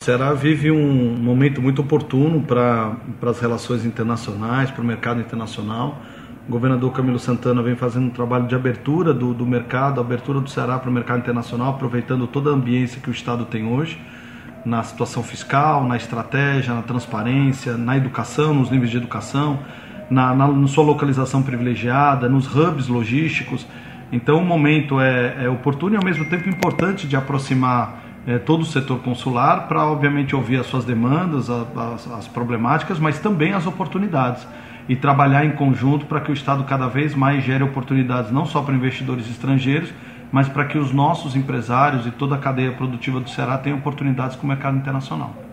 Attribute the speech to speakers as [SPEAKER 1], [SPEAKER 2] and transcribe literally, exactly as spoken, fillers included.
[SPEAKER 1] Ceará vive um momento muito oportuno para as relações internacionais, para o mercado internacional. O governador Camilo Santana vem fazendo um trabalho de abertura do, do mercado, abertura do Ceará para o mercado internacional, aproveitando toda a ambiência que o Estado tem hoje, na situação fiscal, na estratégia, na transparência, na educação, nos níveis de educação, na, na, na sua localização privilegiada, nos hubs logísticos. Então o momento é, é oportuno e ao mesmo tempo importante de aproximar É, todo o setor consular para, obviamente, ouvir as suas demandas, a, as, as problemáticas, mas também as oportunidades e trabalhar em conjunto para que o Estado cada vez mais gere oportunidades não só para investidores estrangeiros, mas para que os nossos empresários e toda a cadeia produtiva do Ceará tenham oportunidades com o mercado internacional.